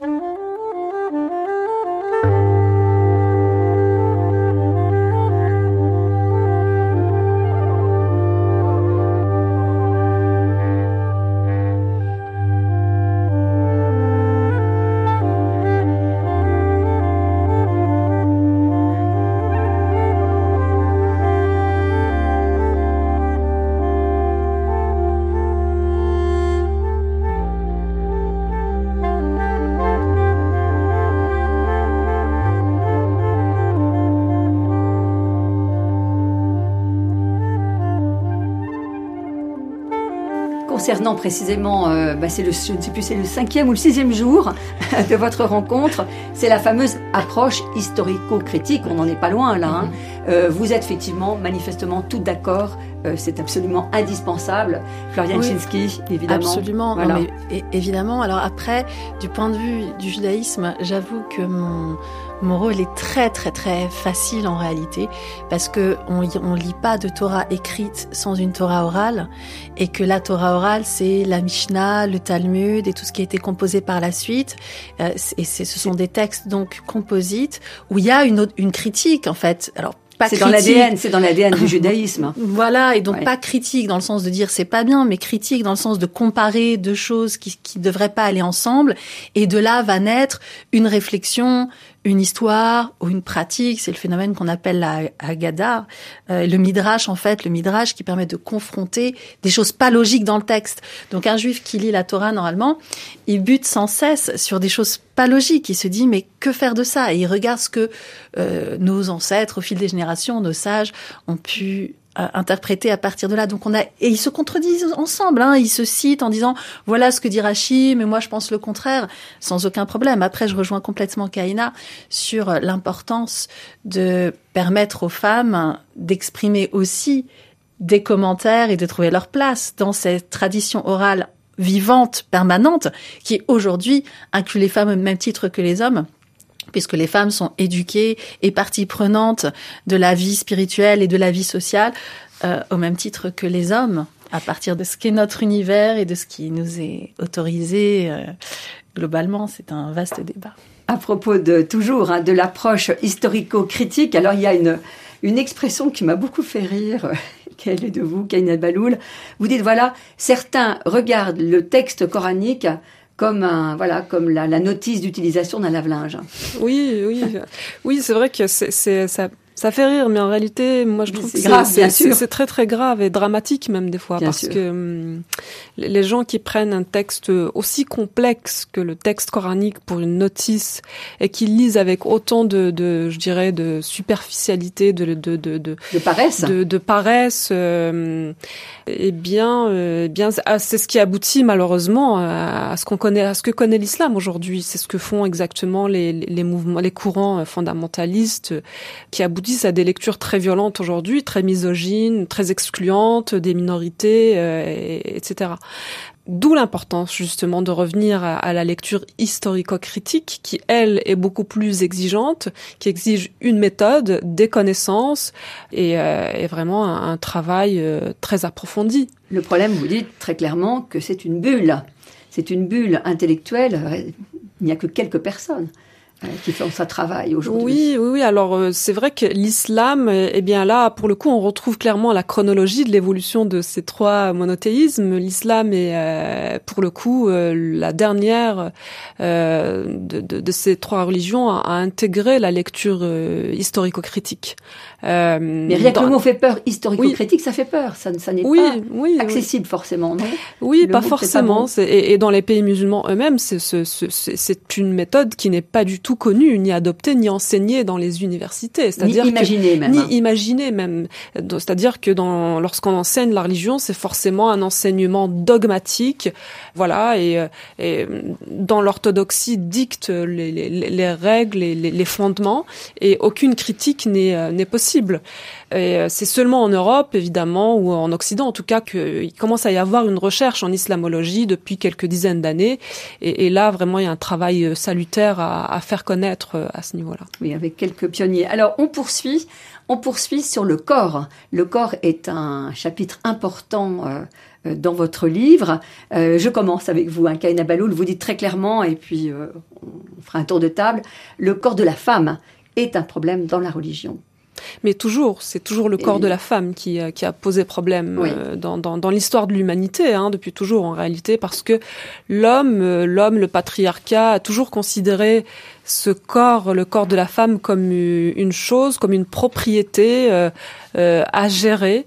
concernant précisément, euh, bah c'est le, je ne sais plus, c'est le cinquième ou le sixième jour de votre rencontre, c'est la fameuse approche historico-critique. On n'en est pas loin là. Hein. Euh, vous êtes effectivement, manifestement, toutes d'accord. Euh, c'est absolument indispensable. Floriane Oui, Chinsky, évidemment. Absolument. Voilà. Non, mais, é- évidemment. Alors après, du point de vue du judaïsme, j'avoue que mon mon rôle est très très très facile en réalité, parce que on on lit pas de Torah écrite sans une Torah orale, et que la Torah orale c'est la Mishnah, le Talmud et tout ce qui a été composé par la suite. Euh, et c'est, ce sont des textes donc composites où il y a une autre- une critique en fait. Alors pas C'est dans critique. l'A D N, c'est dans l'A D N du judaïsme. Voilà, et donc Ouais. pas critique dans le sens de dire c'est pas bien, mais critique dans le sens de comparer deux choses qui qui devraient pas aller ensemble, et de là va naître une réflexion, une histoire ou une pratique. C'est le phénomène qu'on appelle la Haggadah, euh, le midrash en fait, le midrash qui permet de confronter des choses pas logiques dans le texte. Donc un juif qui lit la Torah normalement, il bute sans cesse sur des choses pas logiques. Il se dit mais que faire de ça? Et il regarde ce que euh, nos ancêtres, au fil des générations, nos sages ont pu euh, interpréter à partir de là. Donc on a et ils se contredisent ensemble. Hein. Ils se citent en disant voilà ce que dit Rashi, mais moi je pense le contraire, sans aucun problème. Après je rejoins complètement Kaina sur l'importance de permettre aux femmes d'exprimer aussi des commentaires et de trouver leur place dans cette tradition orale vivante, permanente, qui aujourd'hui inclut les femmes au même titre que les hommes, puisque les femmes sont éduquées et partie prenante de la vie spirituelle et de la vie sociale, euh, au même titre que les hommes, à partir de ce qu'est notre univers et de ce qui nous est autorisé. Euh, globalement, c'est un vaste débat. À propos de toujours hein, de l'approche historico-critique, alors il y a une une expression qui m'a beaucoup fait rire, qu'elle est de vous, Kaina Baloul. Vous dites voilà, certains regardent le texte coranique comme un voilà comme la, la notice d'utilisation d'un lave-linge. Oui, oui, oui, c'est vrai que c'est, c'est ça. Ça fait rire, mais en réalité, moi, je trouve c'est que grave, c'est, bien c'est, sûr. c'est très très grave et dramatique même des fois, Bien parce sûr. que hum, les gens qui prennent un texte aussi complexe que le texte coranique pour une notice et qui lisent avec autant de, de je dirais, de superficialité, de de de de, De paresse. de, de paresse, euh, eh bien, euh, eh bien, c'est ce qui aboutit malheureusement à ce qu'on connaît, à ce que connaît l'islam aujourd'hui. C'est ce que font exactement les, les mouvements, les courants fondamentalistes, qui aboutissent à des lectures très violentes aujourd'hui, très misogynes, très excluantes des minorités, euh, et, etc. D'où l'importance justement de revenir à, à la lecture historico-critique qui, elle, est beaucoup plus exigeante, qui exige une méthode, des connaissances et, euh, et vraiment un, un travail euh, très approfondi. Le problème, vous dites très clairement que c'est une bulle. C'est une bulle intellectuelle. Il n'y a que quelques personnes qui font ça travail aujourd'hui. Oui, oui, oui. Alors euh, c'est vrai que l'islam, eh bien là, pour le coup, on retrouve clairement la chronologie de l'évolution de ces trois monothéismes. L'islam est, euh, pour le coup, euh, la dernière euh, de, de, de ces trois religions à, à intégrer la lecture euh, historico-critique. Euh, Mais rien dans... que le mot fait peur, historico-critique, oui. Ça fait peur. Ça, ça n'est oui, pas oui, accessible oui. forcément, non? Oui, le pas forcément. Pas bon. c'est, et, et dans les pays musulmans eux-mêmes, c'est, c'est, c'est, c'est une méthode qui n'est pas du tout connue, ni adoptée, ni enseignée dans les universités. C'est-à-dire ni imaginée que, même. Ni imaginée même. C'est-à-dire que dans, lorsqu'on enseigne la religion, c'est forcément un enseignement dogmatique. Voilà. Et, et dans l'orthodoxie dicte les, les, les règles, les, les fondements, et aucune critique n'est, n'est possible. Et c'est seulement en Europe, évidemment, ou en Occident, en tout cas, qu'il commence à y avoir une recherche en islamologie depuis quelques dizaines d'années. Et, et là, vraiment, il y a un travail salutaire à, à faire connaître à ce niveau-là. Oui, avec quelques pionniers. Alors, on poursuit, on poursuit sur le corps. Le corps est un chapitre important euh, dans votre livre. Euh, je commence avec vous, hein, Kaina Baloul. Vous dites très clairement, et puis euh, on fera un tour de table, le corps de la femme est un problème dans la religion. Mais toujours, c'est toujours le corps Et... de la femme qui, qui a posé problème oui. euh, dans, dans, dans l'histoire de l'humanité, hein, depuis toujours en réalité, parce que l'homme, euh, l'homme, le patriarcat a toujours considéré ce corps, le corps de la femme, comme une chose, comme une propriété euh, euh, à gérer.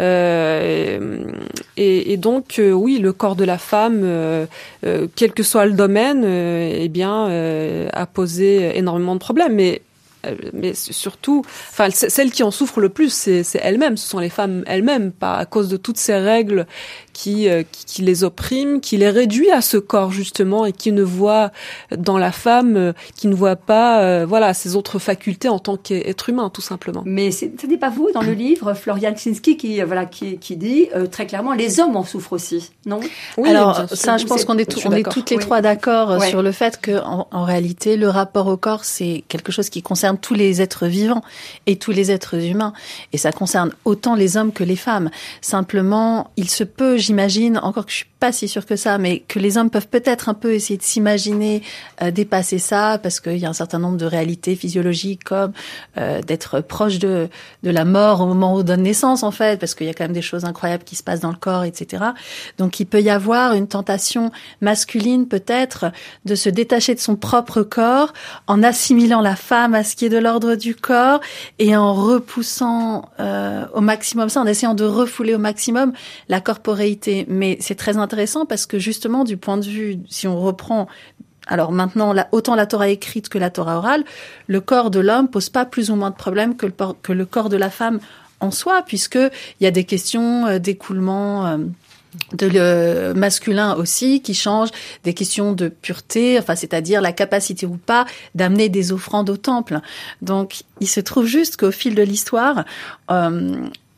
Euh, et, et donc, euh, oui, le corps de la femme, euh, euh, quel que soit le domaine, euh, eh bien, euh, a posé énormément de problèmes. Mais mais surtout, enfin, celles qui en souffrent le plus, c'est, c'est elles-mêmes. Ce sont les femmes elles-mêmes, pas à cause de toutes ces règles qui, euh, qui, qui les oppriment, qui les réduit à ce corps justement, et qui ne voit dans la femme, euh, qui ne voit pas, euh, voilà, ses autres facultés en tant qu'être humain, tout simplement. Mais c'est, ce n'est pas vous dans le livre, Florian Kaczynski, qui, euh, voilà, qui, qui dit euh, très clairement, les hommes en souffrent aussi, non? Oui, alors ça, je pense qu'on est, tout, on est toutes les oui. trois d'accord ouais. sur le fait que, en, en réalité, le rapport au corps, c'est quelque chose qui concerne tous les êtres vivants et tous les êtres humains. Et ça concerne autant les hommes que les femmes. Simplement, il se peut, j'imagine, encore que je suis pas si sûre que ça, mais que les hommes peuvent peut-être un peu essayer de s'imaginer euh, dépasser ça, parce qu'il y a un certain nombre de réalités physiologiques, comme euh, d'être proche de, de la mort au moment où on donne naissance, en fait, parce qu'il y a quand même des choses incroyables qui se passent dans le corps, et cetera. Donc, il peut y avoir une tentation masculine, peut-être, de se détacher de son propre corps, en assimilant la femme à ce qui est de l'ordre du corps, et en repoussant euh, au maximum ça, en essayant de refouler au maximum la corporéité. Mais c'est très intéressant parce que justement, du point de vue, si on reprend, alors maintenant, la, autant la Torah écrite que la Torah orale, le corps de l'homme pose pas plus ou moins de problèmes que le, que le corps de la femme en soi, puisque il y a des questions euh, d'écoulement euh, de le masculin aussi qui changent, des questions de pureté, enfin c'est-à-dire la capacité ou pas d'amener des offrandes au temple. Donc il se trouve juste qu'au fil de l'histoire, euh,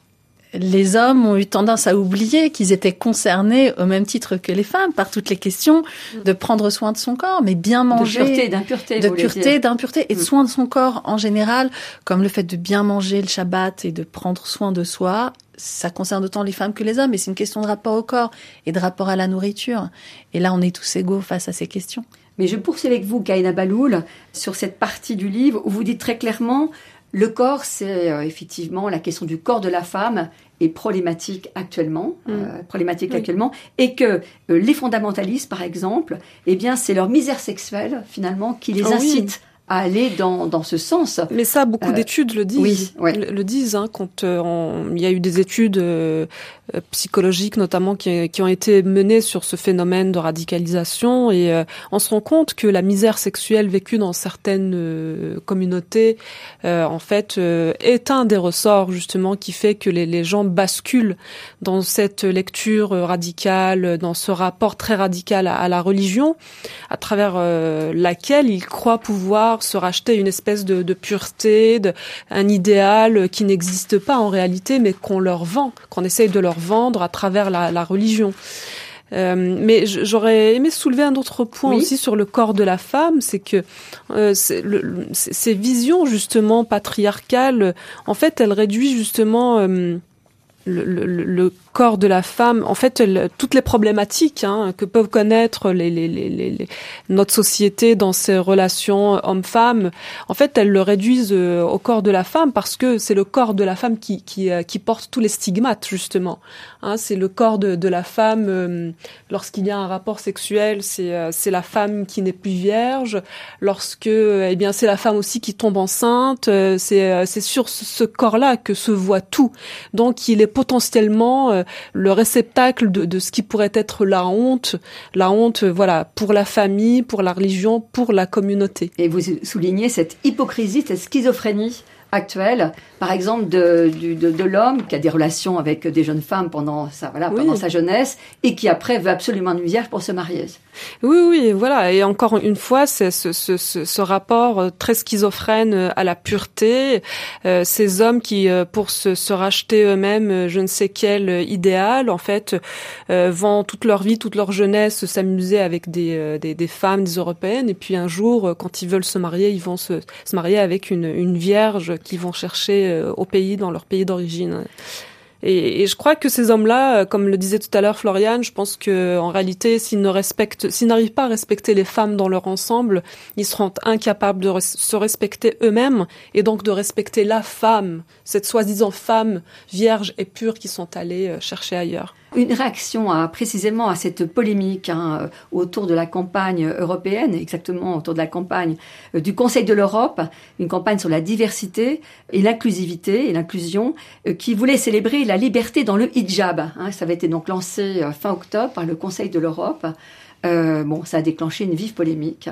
les hommes ont eu tendance à oublier qu'ils étaient concernés au même titre que les femmes par toutes les questions de prendre soin de son corps, mais bien manger, de pureté, d'impureté, de pureté, d'impureté et de mm. soin de son corps en général, comme le fait de bien manger le Shabbat et de prendre soin de soi. Ça concerne autant les femmes que les hommes, mais c'est une question de rapport au corps et de rapport à la nourriture. Et là, on est tous égaux face à ces questions. Mais je poursuis avec vous, Kahina Bahloul, sur cette partie du livre où vous dites très clairement le corps, c'est euh, effectivement la question du corps de la femme est problématique actuellement, mmh. euh, problématique oui. actuellement, et que euh, les fondamentalistes, par exemple, eh bien, c'est leur misère sexuelle finalement qui les oh, incite oui. à aller dans dans ce sens. Mais ça, beaucoup euh, d'études le disent. Oui, ouais. le, le disent. Hein, quand euh, on, il y a eu des études euh, psychologiques, notamment, qui, qui ont été menées sur ce phénomène de radicalisation, et euh, on se rend compte que la misère sexuelle vécue dans certaines euh, communautés, euh, en fait, euh, est un des ressorts justement qui fait que les, les gens basculent dans cette lecture radicale, dans ce rapport très radical à, à la religion, à travers euh, laquelle ils croient pouvoir se racheter une espèce de, de pureté, de, un idéal qui n'existe pas en réalité, mais qu'on leur vend, qu'on essaye de leur vendre à travers la, la religion. Euh, mais j'aurais aimé soulever un autre point oui. aussi sur le corps de la femme, c'est que euh, c'est le, ces visions justement patriarcales, en fait, elles réduisent justement euh, le, le, le corps de la femme, en fait, elle, toutes les problématiques hein, que peuvent connaître les, les, les, les, notre société dans ses relations homme-femme, en fait, elles le réduisent euh, au corps de la femme parce que c'est le corps de la femme qui, qui, euh, qui porte tous les stigmates, justement. Hein, c'est le corps de, de la femme, euh, lorsqu'il y a un rapport sexuel, c'est, euh, c'est la femme qui n'est plus vierge. Lorsque, euh, eh bien, c'est la femme aussi qui tombe enceinte. Euh, c'est, euh, c'est sur ce, ce corps-là que se voit tout. Donc, il est potentiellement euh, le réceptacle de, de ce qui pourrait être la honte, la honte, voilà, pour la famille, pour la religion, pour la communauté. Et vous soulignez cette hypocrisie, cette schizophrénie actuelle, par exemple de, de, de, de l'homme qui a des relations avec des jeunes femmes pendant sa, voilà, pendant oui. sa jeunesse et qui après veut absolument une vierge pour se marier. Oui, oui, voilà. Et encore une fois, c'est ce, ce, ce, ce rapport très schizophrène à la pureté, euh, ces hommes qui, pour se, se racheter eux-mêmes, je ne sais quel idéal, en fait, euh, vont toute leur vie, toute leur jeunesse s'amuser avec des, des, des femmes, des européennes, et puis un jour, quand ils veulent se marier, ils vont se, se marier avec une, une vierge qu'ils vont chercher au pays, dans leur pays d'origine. Et, et je crois que ces hommes-là, comme le disait tout à l'heure Florian, je pense que en réalité, s'ils ne respectent, s'ils n'arrivent pas à respecter les femmes dans leur ensemble, ils seront incapables de res- se respecter eux-mêmes et donc de respecter la femme, cette soi-disant femme vierge et pure qu'ils sont allés chercher ailleurs. Une réaction à, précisément à cette polémique hein, autour de la campagne européenne, exactement autour de la campagne euh, du Conseil de l'Europe, une campagne sur la diversité et l'inclusivité et l'inclusion, euh, qui voulait célébrer la liberté dans le hijab. Hein, ça avait été donc lancé euh, fin octobre par le Conseil de l'Europe. Euh, bon, ça a déclenché une vive polémique.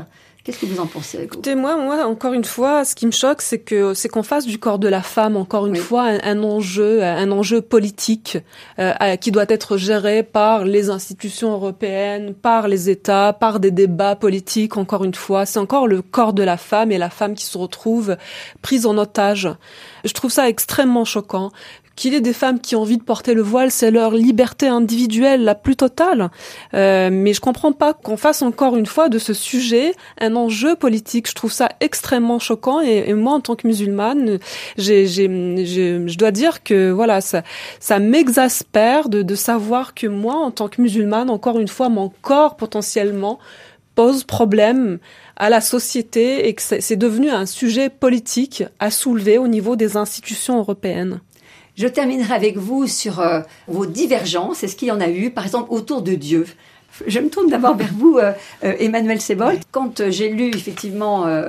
Qu'est-ce que vous en pensez? Écoutez, moi, moi, encore une fois, ce qui me choque, c'est que c'est qu'on fasse du corps de la femme, encore une oui. fois, un, un enjeu, un enjeu politique euh, qui doit être géré par les institutions européennes, par les États, par des débats politiques. Encore une fois, c'est encore le corps de la femme et la femme qui se retrouve prise en otage. Je trouve ça extrêmement choquant. Qu'il y ait des femmes qui ont envie de porter le voile, c'est leur liberté individuelle la plus totale. Euh, mais je comprends pas qu'on fasse encore une fois de ce sujet un enjeu politique. Je trouve ça extrêmement choquant. Et, et moi, en tant que musulmane, j'ai, j'ai, j'ai, je dois dire que voilà, ça, ça m'exaspère de, de savoir que moi, en tant que musulmane, encore une fois, mon corps potentiellement pose problème à la société et que c'est, c'est devenu un sujet politique à soulever au niveau des institutions européennes. Je terminerai avec vous sur euh, vos divergences. Est-ce qu'il y en a eu, par exemple, autour de Dieu? Je me tourne d'abord vers vous, euh, euh, Emmanuel Seboldt. Quand euh, j'ai lu effectivement euh,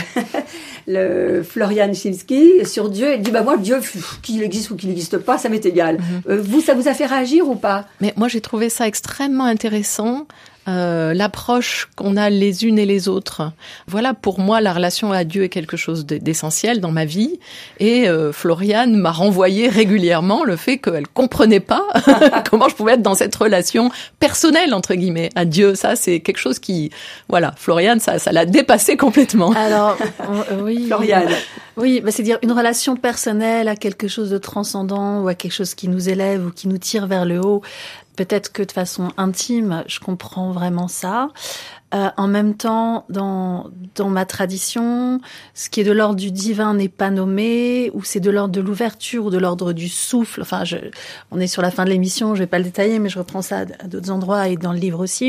le Florian Schinski sur Dieu, il dit bah moi Dieu, qu'il existe ou qu'il n'existe pas, ça m'est égal. Mm-hmm. Euh, vous, ça vous a fait réagir ou pas? Mais moi, j'ai trouvé ça extrêmement intéressant. Euh, l'approche qu'on a les unes et les autres. Voilà, pour moi, la relation à Dieu est quelque chose d'essentiel dans ma vie. Et euh, Floriane m'a renvoyé régulièrement le fait qu'elle comprenait pas comment je pouvais être dans cette relation personnelle, entre guillemets, à Dieu. Ça, c'est quelque chose qui... Voilà, Floriane, ça, ça l'a dépassé complètement. Alors, on, oui... Floriane. Oui, bah, c'est-à-dire une relation personnelle à quelque chose de transcendant ou à quelque chose qui nous élève ou qui nous tire vers le haut. Peut-être que de façon intime, je comprends vraiment ça. Euh, en même temps, dans dans ma tradition, ce qui est de l'ordre du divin n'est pas nommé, ou c'est de l'ordre de l'ouverture ou de l'ordre du souffle. Enfin, je, on est sur la fin de l'émission, je vais pas le détailler, mais je reprends ça à d'autres endroits et dans le livre aussi.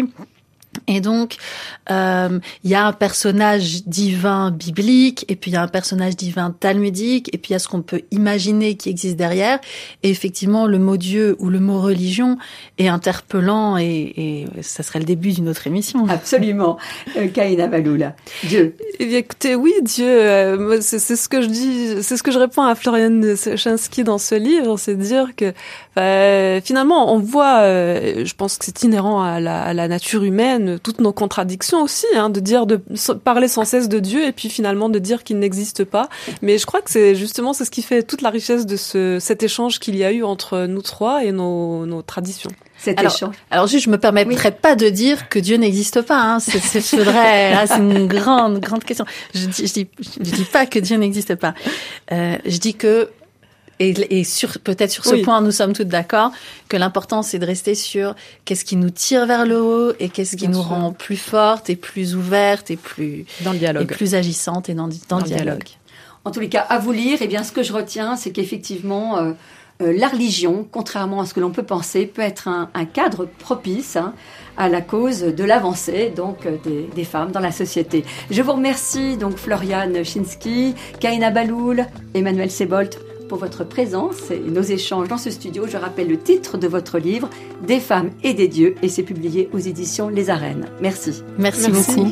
Et donc, euh, il y a un personnage divin biblique, et puis il y a un personnage divin talmudique, et puis il y a ce qu'on peut imaginer qui existe derrière. Et effectivement, le mot Dieu ou le mot religion est interpellant, et, et ça serait le début d'une autre émission. Absolument. Euh, Kahina Bahloul, Dieu. Eh bien, écoutez, oui, Dieu, euh, c'est, c'est ce que je dis, c'est ce que je réponds à Florian Schinski dans ce livre, c'est de dire que euh, finalement, on voit, euh, je pense que c'est inhérent à la, à la nature humaine, toutes nos contradictions aussi, hein, de dire, de parler sans cesse de Dieu et puis finalement de dire qu'il n'existe pas. Mais je crois que c'est justement c'est ce qui fait toute la richesse de ce cet échange qu'il y a eu entre nous trois et nos, nos traditions. Cet alors, échange. Alors juste, je me permettrais oui. pas de dire que Dieu n'existe pas. Hein. C'est, c'est, faudrait, là, c'est une grande, grande question. Je dis, je dis, je dis pas que Dieu n'existe pas. Euh, je dis que Et, et sur, peut-être sur ce oui. point, nous sommes toutes d'accord que l'important, c'est de rester sur qu'est-ce qui nous tire vers le haut et qu'est-ce qui Bien nous sûr. rend plus fortes et plus ouvertes et plus dans le dialogue, et plus agissantes et dans, dans, dans le dialogue. dialogue. En tous les cas, à vous lire. Eh bien, ce que je retiens, c'est qu'effectivement, euh, euh, la religion, contrairement à ce que l'on peut penser, peut être un, un cadre propice hein, à la cause de l'avancée donc des, des femmes dans la société. Je vous remercie donc Florian Schinski, Kahina Bahloul, Emmanuel Seboldt pour votre présence et nos échanges dans ce studio. Je rappelle le titre de votre livre, Des femmes et des dieux, et c'est publié aux éditions Les Arènes. Merci. Merci, Merci. beaucoup.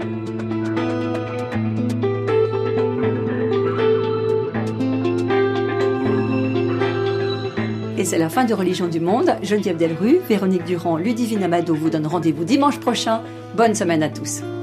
Et c'est la fin de Religion du Monde. Geneviève Delrue, Véronique Durand, Ludivine Amado vous donnent rendez-vous dimanche prochain. Bonne semaine à tous.